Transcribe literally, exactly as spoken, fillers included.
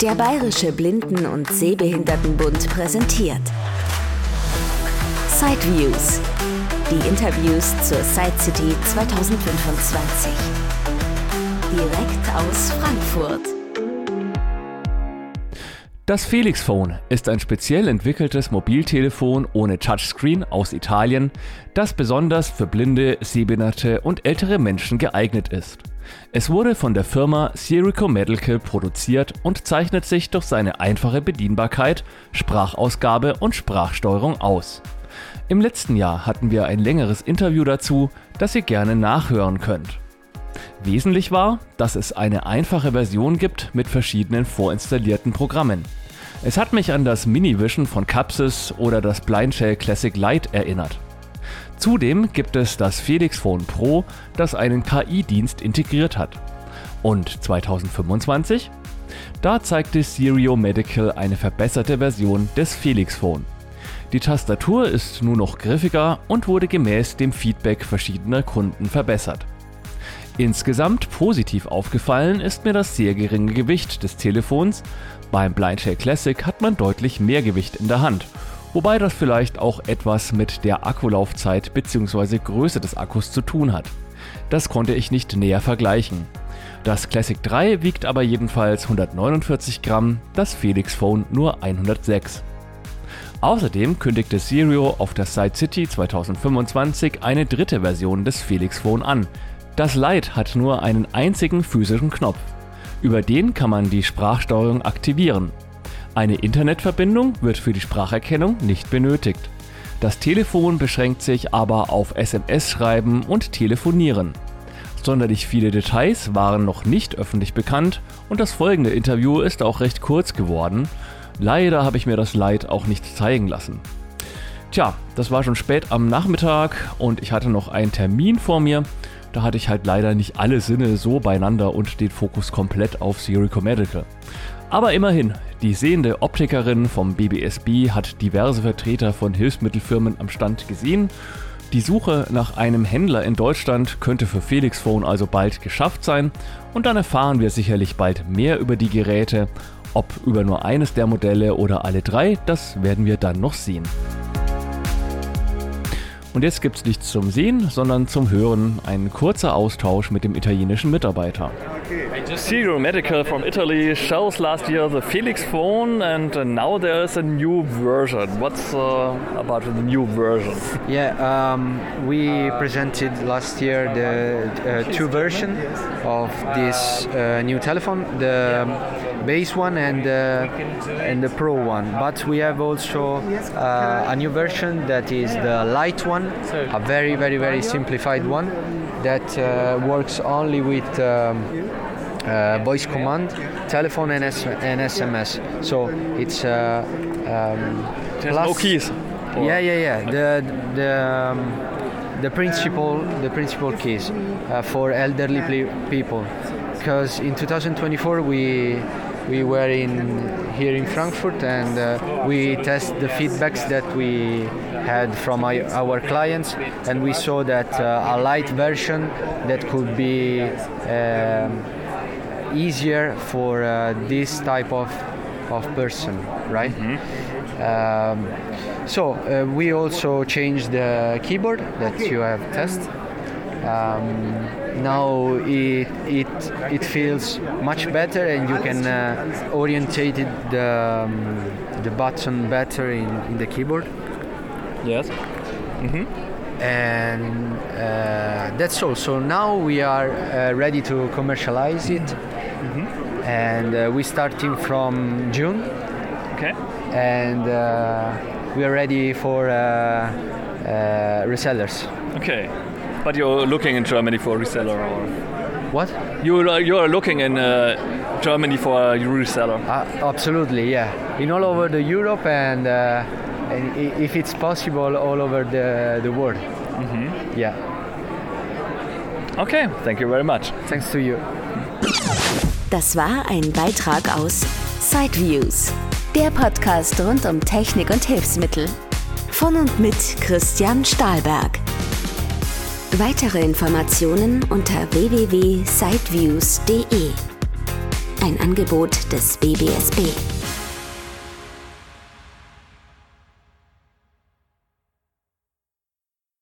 Der Bayerische Blinden- und Sehbehindertenbund präsentiert Sideviews, die Interviews zur Side City zwanzig fünfundzwanzig. Direkt aus Frankfurt. Das Felix Phone ist ein speziell entwickeltes Mobiltelefon ohne Touchscreen aus Italien, das besonders für blinde, sehbehinderte und ältere Menschen geeignet ist. Es wurde von der Firma Sirico Medical produziert und zeichnet sich durch seine einfache Bedienbarkeit, Sprachausgabe und Sprachsteuerung aus. Im letzten Jahr hatten wir ein längeres Interview dazu, das ihr gerne nachhören könnt. Wesentlich war, dass es eine einfache Version gibt mit verschiedenen vorinstallierten Programmen. Es hat mich an das Minivision von Capsys oder das Blindshell Classic Lite erinnert. Zudem gibt es das Felix Phone Pro, das einen K I-Dienst integriert hat. Und zwanzig fünfundzwanzig? Da zeigte Sirico Medical eine verbesserte Version des Felix Phone. Die Tastatur ist nun noch griffiger und wurde gemäß dem Feedback verschiedener Kunden verbessert. Insgesamt positiv aufgefallen ist mir das sehr geringe Gewicht des Telefons. Beim Blindshell Classic hat man deutlich mehr Gewicht in der Hand, wobei das vielleicht auch etwas mit der Akkulaufzeit bzw. Größe des Akkus zu tun hat. Das konnte ich nicht näher vergleichen. Das Classic drei wiegt aber jedenfalls hundertneunundvierzig Gramm, das Felix Phone nur hundertsechs. Außerdem kündigte Sirico auf der Side City zwanzig fünfundzwanzig eine dritte Version des Felix Phone an. Das Lite hat nur einen einzigen physischen Knopf. Über den kann man die Sprachsteuerung aktivieren. Eine Internetverbindung wird für die Spracherkennung nicht benötigt. Das Telefon beschränkt sich aber auf S M S-Schreiben und Telefonieren. Sonderlich viele Details waren noch nicht öffentlich bekannt und das folgende Interview ist auch recht kurz geworden. Leider habe ich mir das Lite auch nicht zeigen lassen. Tja, das war schon spät am Nachmittag und ich hatte noch einen Termin vor mir. Da hatte ich halt leider nicht alle Sinne so beieinander und den Fokus komplett auf Sirico Medical. Aber immerhin, die sehende Optikerin vom B B S B hat diverse Vertreter von Hilfsmittelfirmen am Stand gesehen. Die Suche nach einem Händler in Deutschland könnte für Felix Phone also bald geschafft sein und dann erfahren wir sicherlich bald mehr über die Geräte. Ob über nur eines der Modelle oder alle drei, das werden wir dann noch sehen. Und jetzt gibt's nichts zum Sehen, sondern zum Hören. Ein kurzer Austausch mit dem italienischen Mitarbeiter. Sirico Medical from Italy shows last year the Felix Phone and uh, now there is a new version. What's uh, about the new version? Yeah, um, we presented last year the uh, two version of this uh, new telephone, the base one and uh, and the Pro one. But we have also uh, a new version that is the light one, a very very very simplified one that uh, works only with um, uh, voice command, telephone and, S- and S M S. So it's uh, um, There's no keys. Yeah, yeah, yeah. The the um, the principal the principal keys uh, for elderly ple- people, because in twenty twenty-four we we were in here in Frankfurt and uh, we test the feedbacks that we had from our, our clients, and we saw that uh, a light version that could be um, easier for uh, this type of of person, right? Mm-hmm. Um, so uh, we also changed the keyboard that you have tested. Um, now it it it feels much better, and you can uh, orientate it, the um, the button better in, in the keyboard. Yes. Mm-hmm. And uh, that's all. So now we are uh, ready to commercialize it, mm-hmm. and uh, we starting from June. Okay. And uh, we are ready for uh, uh, resellers. Okay. But you're looking in Germany for a reseller, or what? You are you are looking in uh, Germany for a reseller. Uh, absolutely, yeah. In all over the Europe and, uh, and if it's possible, all over the the world. Mm-hmm. Yeah. Okay, thank you very much. Thanks to you. Das war ein Beitrag aus Sideviews, der Podcast rund um Technik und Hilfsmittel. Von und mit Christian Stahlberg. Weitere Informationen unter w w w punkt sideviews punkt d e. Ein Angebot des B B S B.